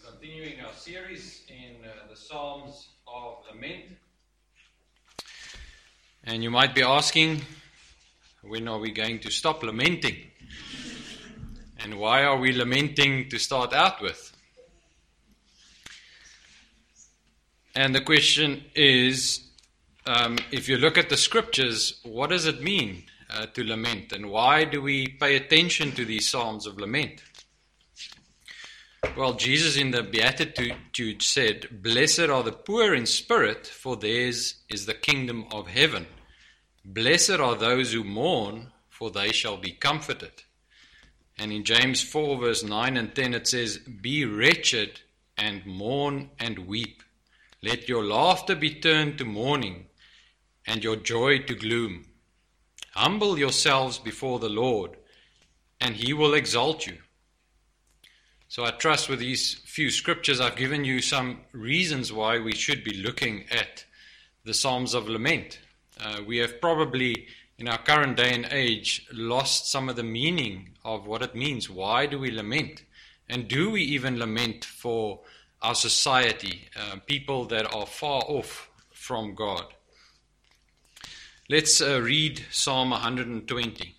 Continuing our series in the Psalms of Lament. And you might be asking, when are we going to stop lamenting? And why are we lamenting to start out with? And the question is, if you look at the scriptures, what does it mean to lament? And why do we pay attention to these Psalms of lament? Well, Jesus in the Beatitude said, "Blessed are the poor in spirit, for theirs is the kingdom of heaven. Blessed are those who mourn, for they shall be comforted." And in James 4 verse 9 and 10 it says, "Be wretched and mourn and weep. Let your laughter be turned to mourning and your joy to gloom. Humble yourselves before the Lord, and he will exalt you." So I trust with these few scriptures I've given you some reasons why we should be looking at the Psalms of Lament. We have probably, in our current day and age, lost some of the meaning of what it means. Why do we lament? And do we even lament for our society, people that are far off from God? Let's read Psalm 120.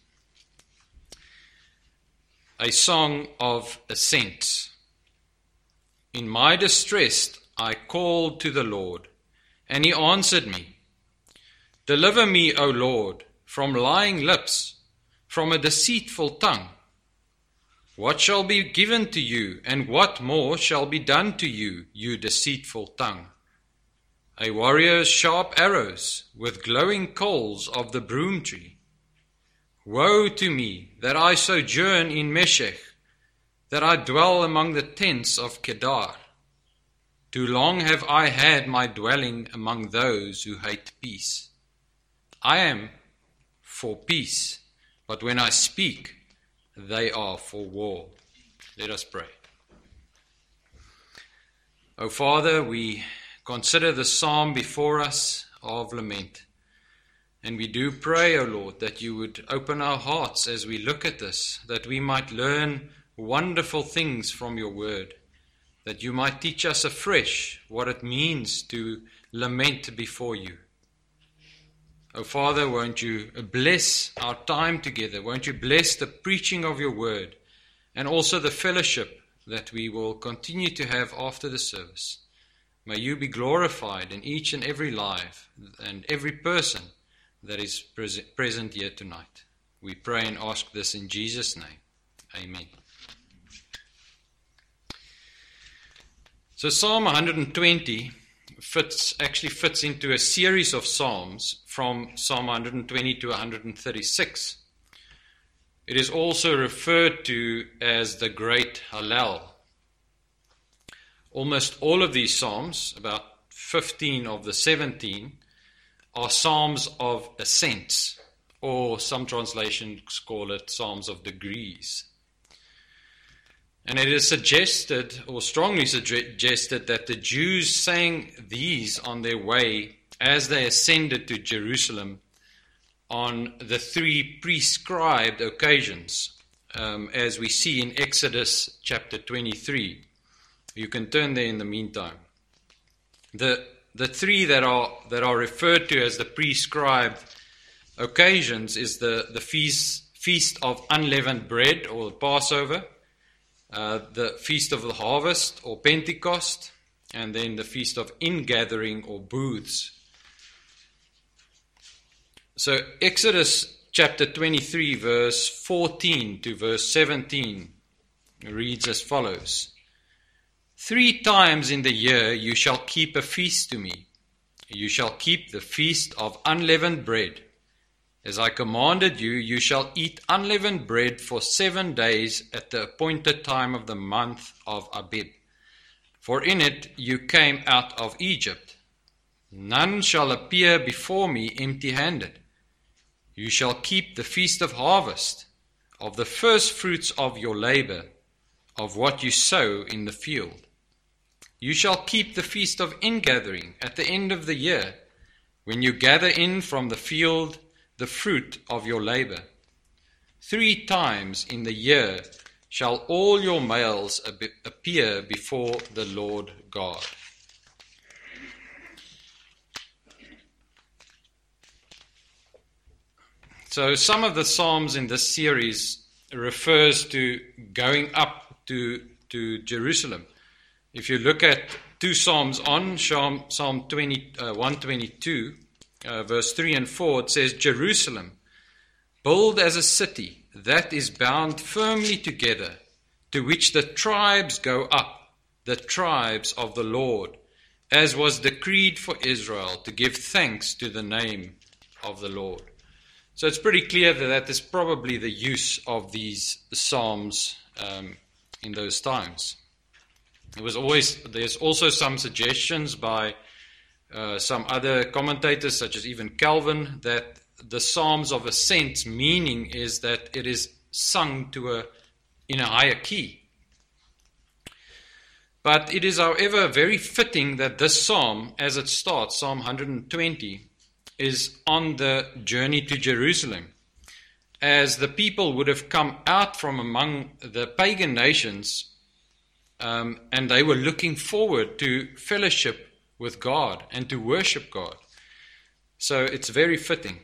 A song of ascents. In my distress I called to the Lord, and he answered me. Deliver me, O Lord, from lying lips, from a deceitful tongue. What shall be given to you, and what more shall be done to you, you deceitful tongue? A warrior's sharp arrows, with glowing coals of the broom tree. Woe to me, that I sojourn in Meshech, that I dwell among the tents of Kedar. Too long have I had my dwelling among those who hate peace. I am for peace, but when I speak, they are for war. Let us pray. O Father, we consider the psalm before us of lament. And we do pray, O Lord, that you would open our hearts as we look at this, that we might learn wonderful things from your word, that you might teach us afresh what it means to lament before you. O Father, won't you bless our time together? Won't you bless the preaching of your word and also the fellowship that we will continue to have after the service? May you be glorified in each and every life and every person that is present here tonight. We pray and ask this in Jesus' name. Amen. So Psalm 120 fits into a series of psalms from Psalm 120 to 136. It is also referred to as the Great Hallel. Almost all of these psalms, about 15 of the 17, are psalms of ascents, or some translations call it psalms of degrees. And it is suggested, or strongly suggested, that the Jews sang these on their way as they ascended to Jerusalem on the 3 prescribed occasions, as we see in Exodus chapter 23. You can turn there in the meantime. The 3 that are referred to as the prescribed occasions is the feast of unleavened bread, or the Passover, the feast of the harvest, or Pentecost, and then the feast of ingathering, or booths. So Exodus chapter 23 verse 14 to verse 17 reads as follows. 3 times in the year you shall keep a feast to me. You shall keep the feast of unleavened bread. As I commanded you, you shall eat unleavened bread for 7 days at the appointed time of the month of Abib. For in it you came out of Egypt. None shall appear before me empty-handed. You shall keep the feast of harvest, of the first fruits of your labor, of what you sow in the field. You shall keep the feast of ingathering at the end of the year, when you gather in from the field the fruit of your labor. 3 times in the year shall all your males appear before the Lord God. So some of the Psalms in this series refers to going up to Jerusalem. If you look at 2 Psalms on, Psalm 122, verse 3 and 4, it says, Jerusalem, build as a city that is bound firmly together, to which the tribes go up, the tribes of the Lord, as was decreed for Israel, to give thanks to the name of the Lord. So it's pretty clear that is probably the use of these psalms in those times. There's also some suggestions by some other commentators, such as even Calvin, that the Psalms of Ascent meaning is that it is sung in a higher key. But it is, however, very fitting that this psalm, as it starts, Psalm 120, is on the journey to Jerusalem, as the people would have come out from among the pagan nations, and they were looking forward to fellowship with God and to worship God. So it's very fitting.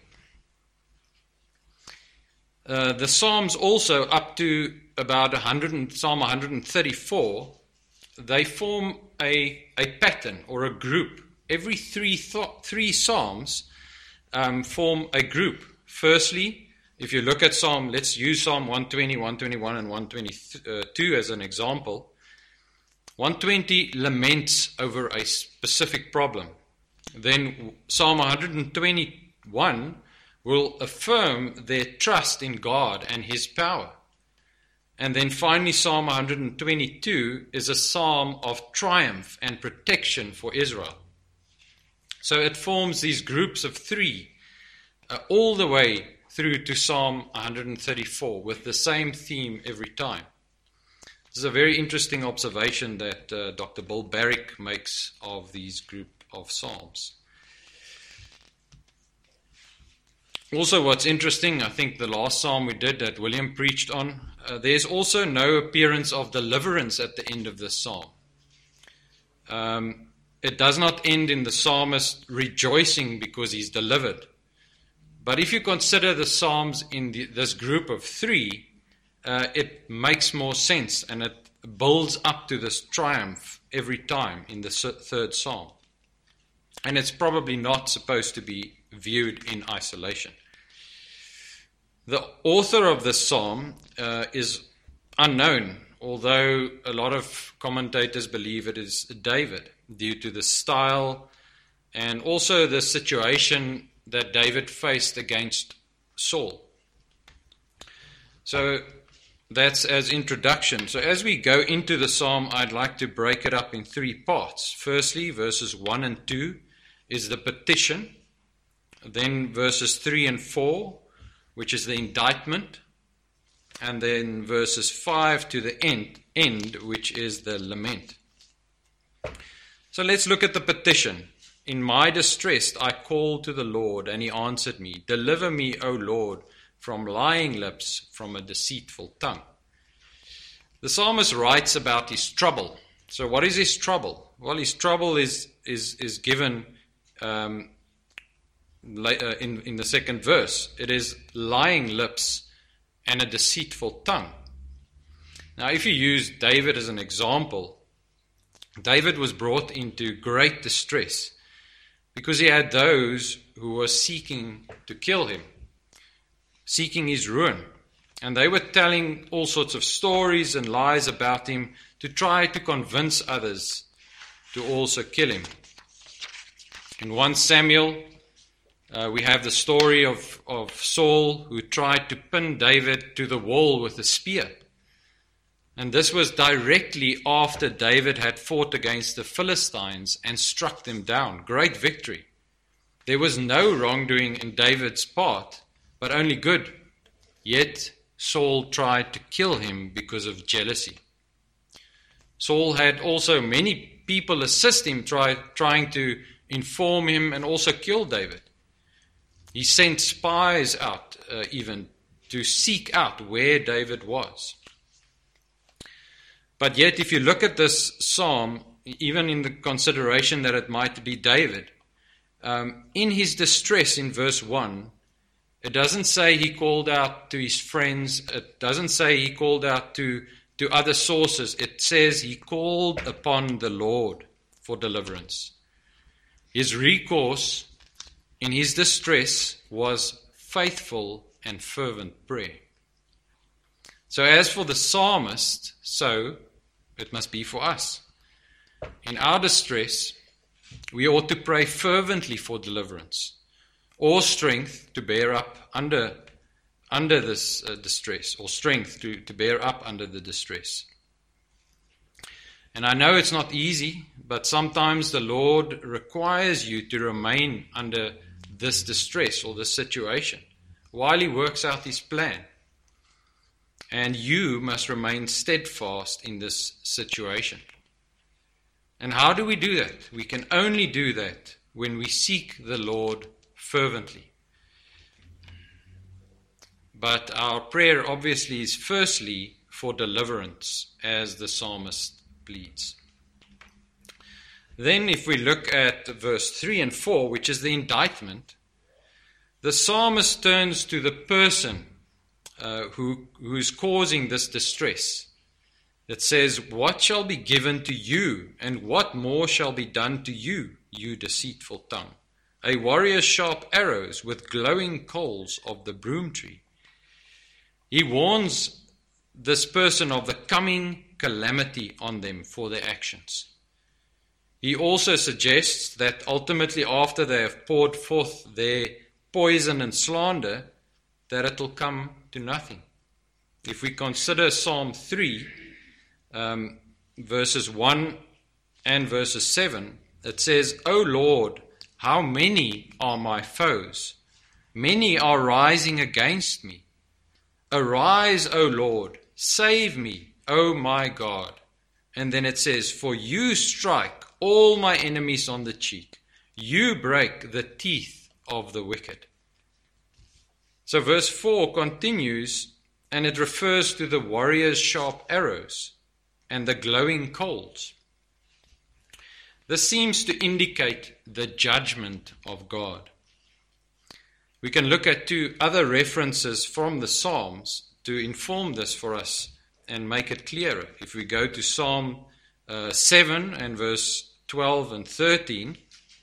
The Psalms also, up to about Psalm 134, they form a pattern or a group. Every three Psalms form a group. Firstly, if you look at let's use Psalm 120, 121, and 122 as an example. 120 laments over a specific problem. Then Psalm 121 will affirm their trust in God and His power. And then finally Psalm 122 is a psalm of triumph and protection for Israel. So it forms these groups of 3 all the way through to Psalm 134 with the same theme every time. This is a very interesting observation that Dr. Bill Barrick makes of these group of psalms. Also, what's interesting, I think the last psalm we did that William preached on, there's also no appearance of deliverance at the end of this psalm. It does not end in the psalmist rejoicing because he's delivered. But if you consider the psalms in this group of 3, it makes more sense, and it builds up to this triumph every time in the 3rd psalm. And it's probably not supposed to be viewed in isolation. The author of this psalm is unknown, although a lot of commentators believe it is David, due to the style and also the situation that David faced against Saul. So that's as introduction. So as we go into the psalm, I'd like to break it up in 3 parts. Firstly, verses 1 and 2 is the petition. Then verses 3 and 4, which is the indictment. And then verses 5 to the end, which is the lament. So let's look at the petition. In my distress I called to the Lord, and He answered me. Deliver me, O Lord, from lying lips, from a deceitful tongue. The psalmist writes about his trouble. So what is his trouble? Well, his trouble is given later in the 2nd verse. It is lying lips and a deceitful tongue. Now, if you use David as an example, David was brought into great distress because he had those who were seeking to kill him, seeking his ruin. And they were telling all sorts of stories and lies about him to try to convince others to also kill him. In 1 Samuel, we have the story of Saul who tried to pin David to the wall with a spear. And this was directly after David had fought against the Philistines and struck them down. Great victory. There was no wrongdoing in David's part, but only good. Yet Saul tried to kill him because of jealousy. Saul had also many people assist him trying to inform him and also kill David. He sent spies out even to seek out where David was. But yet, if you look at this psalm, even in the consideration that it might be David, in his distress in verse 1, it doesn't say he called out to his friends. It doesn't say he called out to other sources. It says he called upon the Lord for deliverance. His recourse in his distress was faithful and fervent prayer. So as for the psalmist, so it must be for us. In our distress, we ought to pray fervently for deliverance or strength to bear up under this distress, or strength to bear up under the distress. And I know it's not easy, but sometimes the Lord requires you to remain under this distress or this situation while He works out His plan. And you must remain steadfast in this situation. And how do we do that? We can only do that when we seek the Lord fervently. But our prayer obviously is firstly for deliverance, as the psalmist pleads. Then if we look at verse 3 and 4, which is the indictment, the psalmist turns to the person who is causing this distress. It says, "What shall be given to you, and what more shall be done to you, you deceitful tongue? A warrior's sharp arrows with glowing coals of the broom tree." He warns this person of the coming calamity on them for their actions. He also suggests that ultimately, after they have poured forth their poison and slander, that it will come to nothing. If we consider Psalm 3, verses 1 and verses 7, it says, "O Lord, how many are my foes? Many are rising against me. Arise, O Lord, save me, O my God." And then it says, "For you strike all my enemies on the cheek. You break the teeth of the wicked." So verse 4 continues, and it refers to the warrior's sharp arrows and the glowing coals. This seems to indicate the judgment of God. We can look at two other references from the Psalms to inform this for us and make it clearer. If we go to Psalm 7 and verse 12 and 13,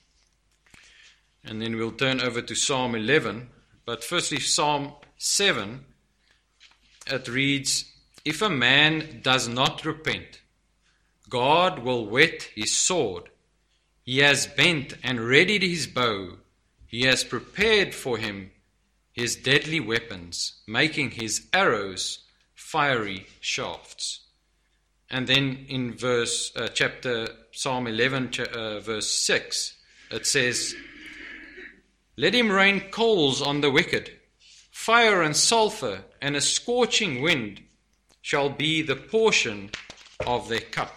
and then we'll turn over to Psalm 11. But firstly, Psalm 7, it reads, "If a man does not repent, God will whet his sword. He has bent and readied his bow. He has prepared for him his deadly weapons, making his arrows fiery shafts." And then in Psalm 11, verse 6, it says, "Let him rain coals on the wicked. Fire and sulfur and a scorching wind shall be the portion of their cup."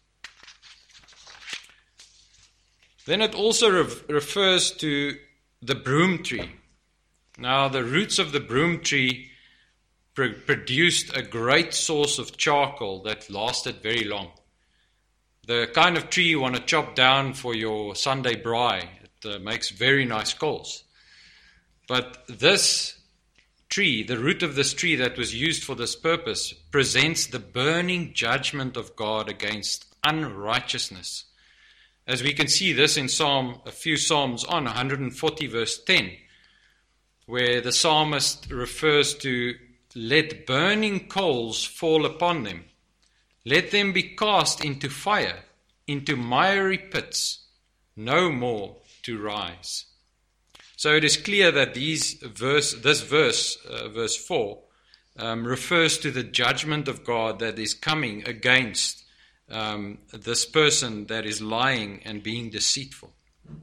Then it also refers to the broom tree. Now, the roots of the broom tree produced a great source of charcoal that lasted very long. The kind of tree you want to chop down for your Sunday braai. It makes very nice coals. But this tree, the root of this tree that was used for this purpose, presents the burning judgment of God against unrighteousness. As we can see this in a few Psalms on, 140 verse 10, where the psalmist refers to, "Let burning coals fall upon them. Let them be cast into fire, into miry pits, no more to rise." So it is clear that this verse, verse 4, refers to the judgment of God that is coming against this person that is lying and being deceitful.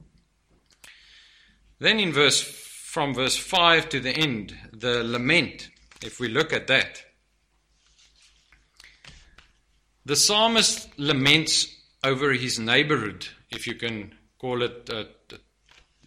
Then from verse 5 to the end, the lament, if we look at that, the psalmist laments over his neighborhood, if you can call it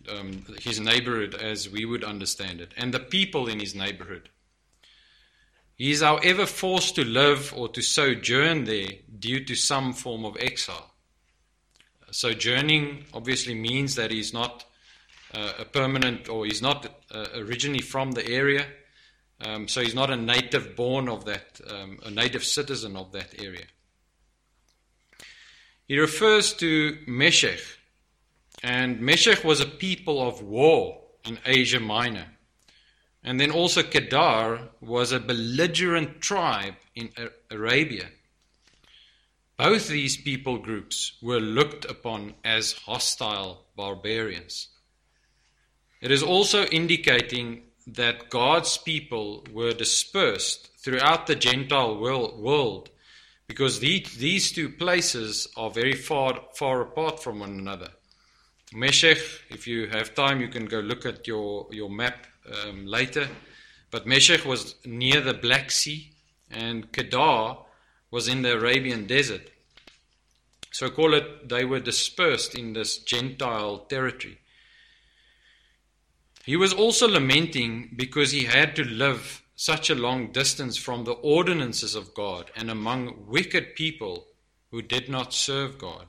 his neighborhood as we would understand it, and the people in his neighborhood. He is, however, forced to live or to sojourn there due to some form of exile. Sojourning obviously means that he's not a permanent, or he's not originally from the area, so he's not a native born of that, a native citizen of that area. He refers to Meshech, and Meshech was a people of war in Asia Minor. And then also Kedar was a belligerent tribe in Arabia. Both these people groups were looked upon as hostile barbarians. It is also indicating that God's people were dispersed throughout the Gentile world, because these two places are very far apart from one another. Meshech, if you have time, you can go look at your map later. But Meshech was near the Black Sea, and Kedar was in the Arabian desert. So they were dispersed in this Gentile territory. He was also lamenting because he had to live such a long distance from the ordinances of God and among wicked people who did not serve God.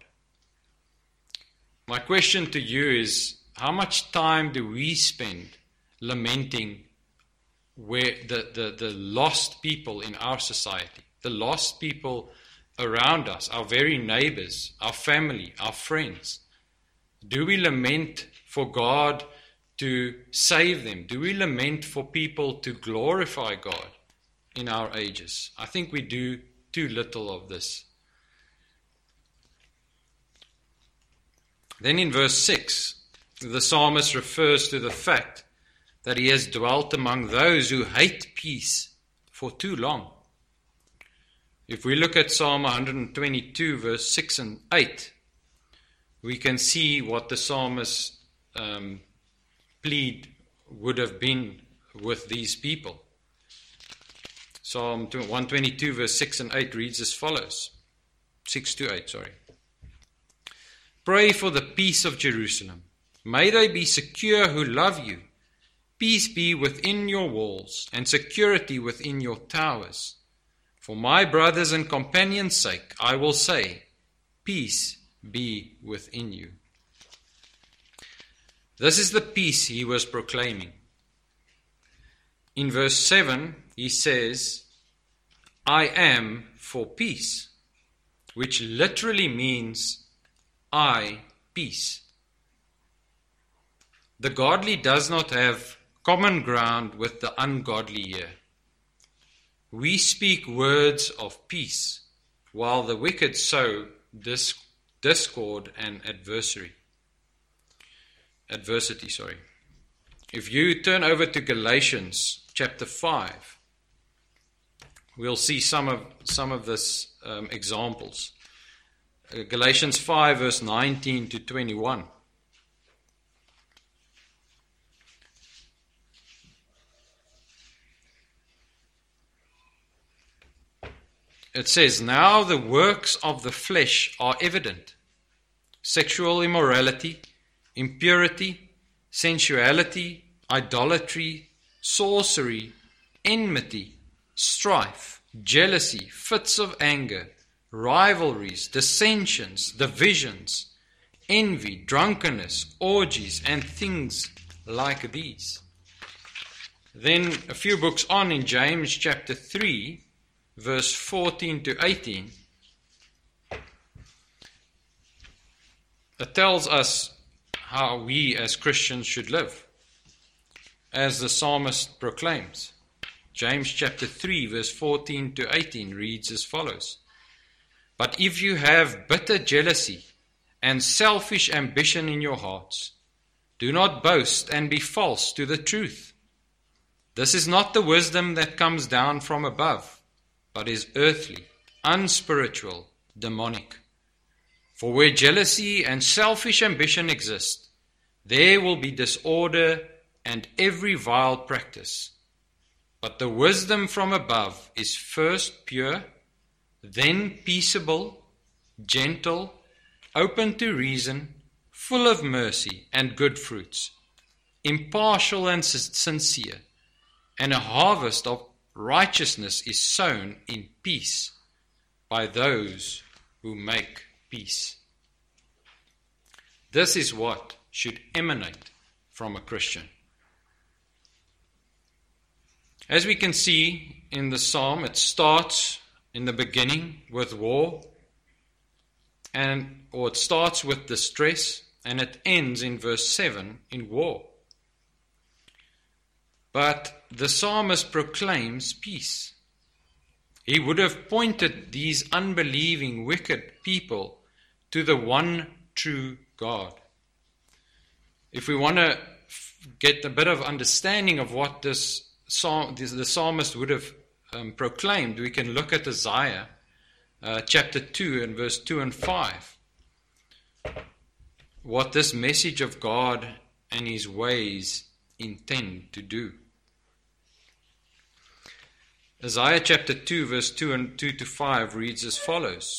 My question to you is, how much time do we spend lamenting where the lost people in our society, the lost people around us, our very neighbors, our family, our friends? Do we lament for God to save them? Do we lament for people to glorify God in our ages? I think we do too little of this. Then in verse 6, the psalmist refers to the fact that he has dwelt among those who hate peace for too long. If we look at Psalm 122, verse 6 and 8, we can see what the psalmist's plead would have been with these people. Psalm 122, verse 6 and 8 reads as follows. 6 to 8, sorry. Pray for the peace of Jerusalem. May they be secure who love you. Peace be within your walls, and security within your towers. For my brothers and companions' sake, I will say, peace be within you. This is the peace he was proclaiming. In verse 7, he says, I am for peace, which literally means I, peace. The godly does not have common ground with the ungodly here. We speak words of peace, while the wicked sow discord and adversity. If you turn over to Galatians chapter 5, we'll see some of this examples. Galatians 5, verse 19 to 21. It says, now the works of the flesh are evident: sexual immorality, impurity, sensuality, idolatry, sorcery, enmity, strife, jealousy, fits of anger, rivalries, dissensions, divisions, envy, drunkenness, orgies, and things like these. Then a few books on, in James chapter 3, verse 14 to 18, it tells us how we as Christians should live, as the psalmist proclaims. James chapter 3, verse 14 to 18 reads as follows. But if you have bitter jealousy and selfish ambition in your hearts, do not boast and be false to the truth. This is not the wisdom that comes down from above, but is earthly, unspiritual, demonic. For where jealousy and selfish ambition exist, there will be disorder and every vile practice. But the wisdom from above is first pure, then peaceable, gentle, open to reason, full of mercy and good fruits, impartial and sincere, and a harvest of righteousness is sown in peace by those who make peace. This is what should emanate from a Christian. As we can see in the psalm, it starts in the beginning with war, or it starts with distress, and it ends in verse 7 in war. But the psalmist proclaims peace. He would have pointed these unbelieving, wicked people to the one true God. If we want to get a bit of understanding of what the psalmist would have proclaimed, we can look at Isaiah chapter 2 and verse 2 and 5. What this message of God and His ways intend to do. Isaiah chapter 2 verse 2 and 2 to 5 reads as follows.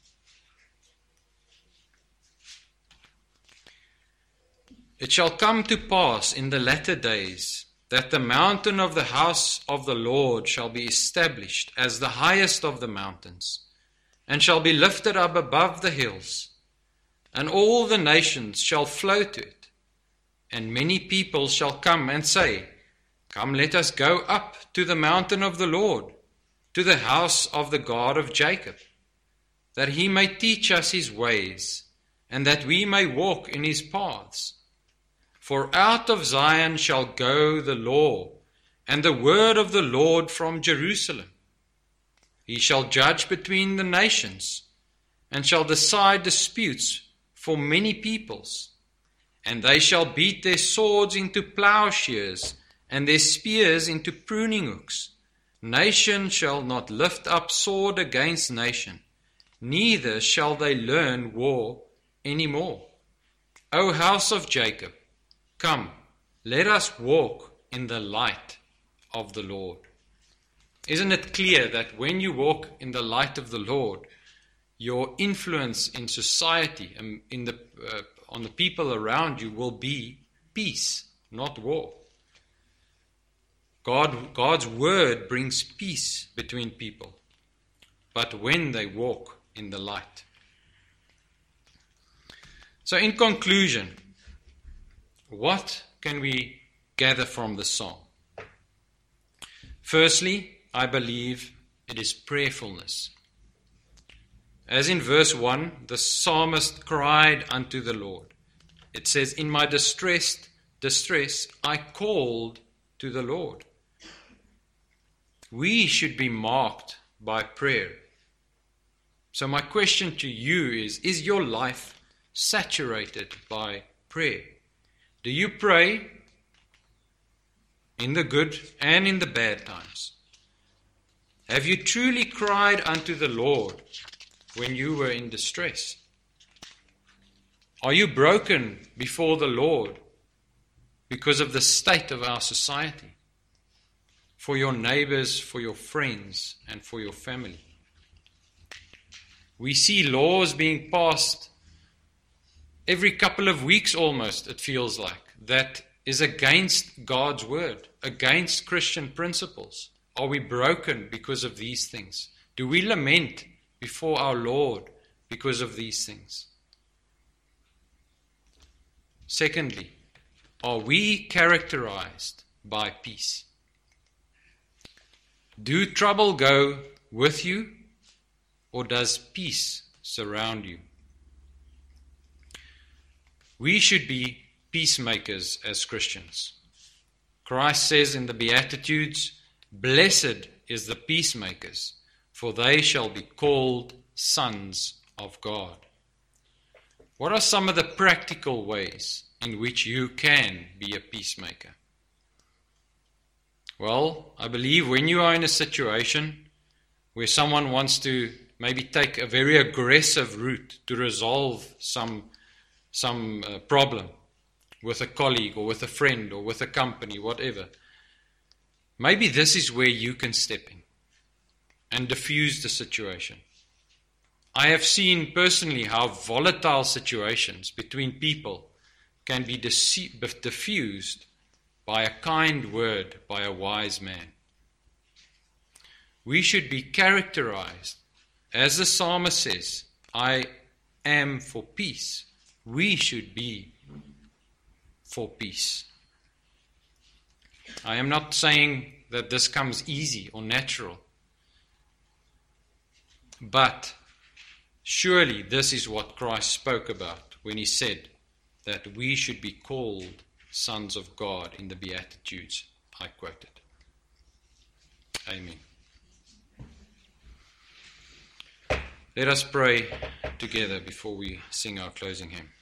It shall come to pass in the latter days that the mountain of the house of the Lord shall be established as the highest of the mountains, and shall be lifted up above the hills, and all the nations shall flow to it. And many people shall come and say, Come, let us go up to the mountain of the Lord, to the house of the God of Jacob, that He may teach us His ways, and that we may walk in His paths. For out of Zion shall go the law, and the word of the Lord from Jerusalem. He shall judge between the nations, and shall decide disputes for many peoples. And they shall beat their swords into plowshares, and their spears into pruning hooks. Nation shall not lift up sword against nation, neither shall they learn war any more. O house of Jacob, come, let us walk in the light of the Lord. Isn't it clear that when you walk in the light of the Lord, your influence in society and on the people around you will be peace, not war? God's word brings peace between people, but when they walk in the light. So in conclusion, what can we gather from the psalm? Firstly, I believe it is prayerfulness. As in verse 1, the psalmist cried unto the Lord. It says, in my distress, I called to the Lord. We should be marked by prayer. So my question to you is your life saturated by prayer? Do you pray in the good and in the bad times? Have you truly cried unto the Lord when you were in distress? Are you broken before the Lord because of the state of our society? For your neighbors, for your friends, and for your family. We see laws being passed every couple of weeks almost, it feels like, that is against God's word, against Christian principles. Are we broken because of these things? Do we lament before our Lord because of these things? Secondly, are we characterized by peace? Do trouble go with you, or does peace surround you? We should be peacemakers as Christians. Christ says in the Beatitudes, blessed is the peacemakers, for they shall be called sons of God. What are some of the practical ways in which you can be a peacemaker? Well, I believe when you are in a situation where someone wants to maybe take a very aggressive route to resolve some problem with a colleague or with a friend or with a company, whatever, maybe this is where you can step in and diffuse the situation. I have seen personally how volatile situations between people can be diffused by a kind word by a wise man. We should be characterized, as the psalmist says, I am for peace. We should be for peace. I am not saying that this comes easy or natural, but surely this is what Christ spoke about when he said that we should be called sons of God in the Beatitudes I quoted. Amen. Let us pray together before we sing our closing hymn.